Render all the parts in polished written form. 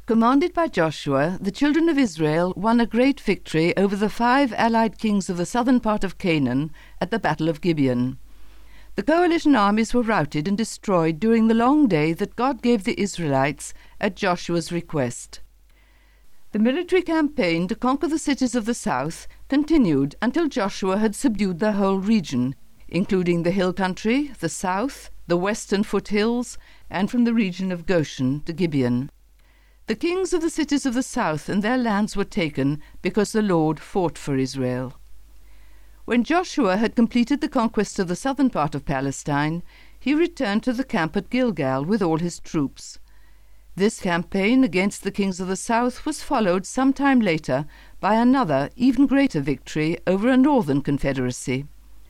Commanded by Joshua, the children of Israel won a great victory over the 5 allied kings of the southern part of Canaan at the Battle of Gibeon. The coalition armies were routed and destroyed during the long day that God gave the Israelites at Joshua's request. The military campaign to conquer the cities of the south continued until Joshua had subdued the whole region, including the hill country, the south, the western foothills, and from the region of Goshen to Gibeon. The kings of the cities of the south and their lands were taken because the Lord fought for Israel. When Joshua had completed the conquest of the southern part of Palestine, he returned to the camp at Gilgal with all his troops. This campaign against the kings of the south was followed some time later by another, even greater victory over a northern confederacy.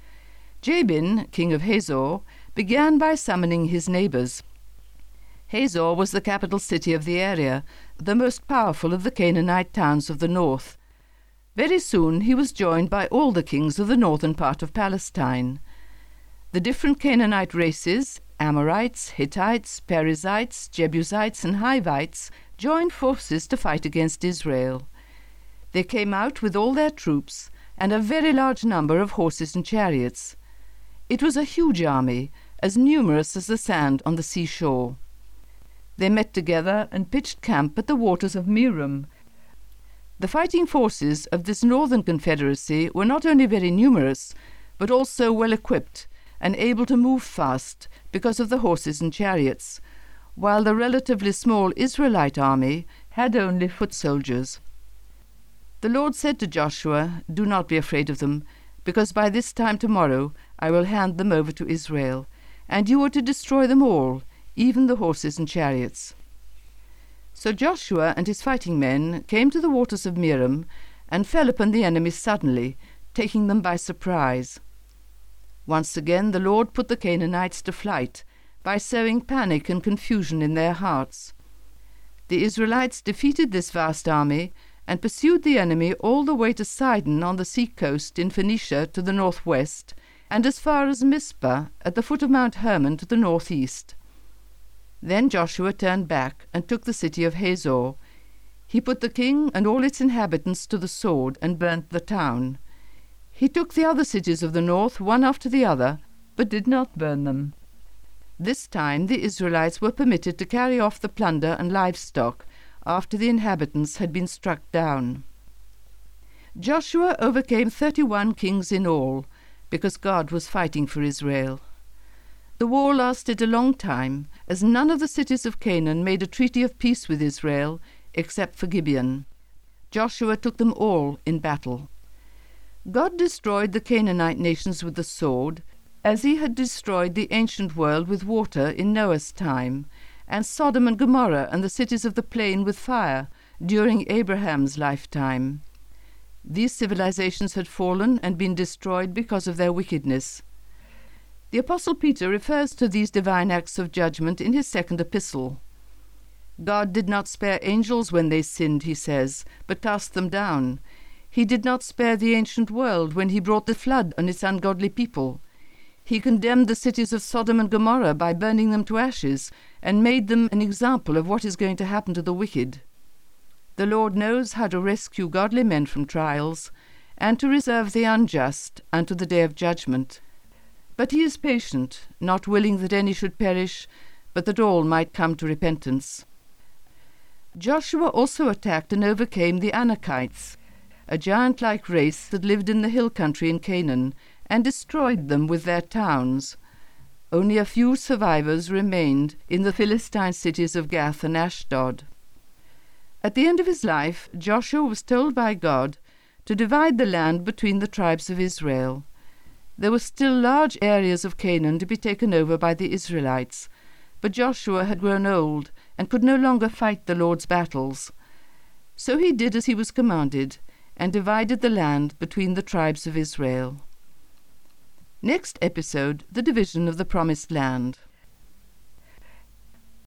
Jabin, king of Hazor, began by summoning his neighbors. Hazor was the capital city of the area, the most powerful of the Canaanite towns of the north. Very soon he was joined by all the kings of the northern part of Palestine. The different Canaanite races, Amorites, Hittites, Perizzites, Jebusites, and Hivites, joined forces to fight against Israel. They came out with all their troops and a very large number of horses and chariots. It was a huge army, as numerous as the sand on the seashore. They met together and pitched camp at the waters of Merom. The fighting forces of this northern confederacy were not only very numerous, but also well equipped and able to move fast because of the horses and chariots, while the relatively small Israelite army had only foot soldiers. The Lord said to Joshua, "Do not be afraid of them, because by this time tomorrow I will hand them over to Israel, and you are to destroy them all, even the horses and chariots." So Joshua and his fighting men came to the waters of Merom and fell upon the enemy suddenly, taking them by surprise. Once again the Lord put the Canaanites to flight by sowing panic and confusion in their hearts. The Israelites defeated this vast army and pursued the enemy all the way to Sidon on the sea coast in Phoenicia to the northwest, and as far as Mizpah at the foot of Mount Hermon to the northeast. Then Joshua turned back and took the city of Hazor. He put the king and all its inhabitants to the sword and burnt the town. He took the other cities of the north one after the other, but did not burn them. This time the Israelites were permitted to carry off the plunder and livestock after the inhabitants had been struck down. Joshua overcame 31 kings in all, because God was fighting for Israel. The war lasted a long time, as none of the cities of Canaan made a treaty of peace with Israel, except for Gibeon. Joshua took them all in battle. God destroyed the Canaanite nations with the sword, as he had destroyed the ancient world with water in Noah's time, and Sodom and Gomorrah and the cities of the plain with fire during Abraham's lifetime. These civilizations had fallen and been destroyed because of their wickedness. The Apostle Peter refers to these divine acts of judgment in his second epistle. God did not spare angels when they sinned, he says, but cast them down. He did not spare the ancient world when he brought the flood on its ungodly people. He condemned the cities of Sodom and Gomorrah by burning them to ashes, and made them an example of what is going to happen to the wicked. The Lord knows how to rescue godly men from trials, and to reserve the unjust unto the day of judgment. But he is patient, not willing that any should perish, but that all might come to repentance. Joshua also attacked and overcame the Anakites, a giant-like race that lived in the hill country in Canaan, and destroyed them with their towns. Only a few survivors remained in the Philistine cities of Gath and Ashdod. At the end of his life, Joshua was told by God to divide the land between the tribes of Israel. There were still large areas of Canaan to be taken over by the Israelites, but Joshua had grown old and could no longer fight the Lord's battles. So he did as he was commanded, and divided the land between the tribes of Israel. Next episode, the division of the Promised Land.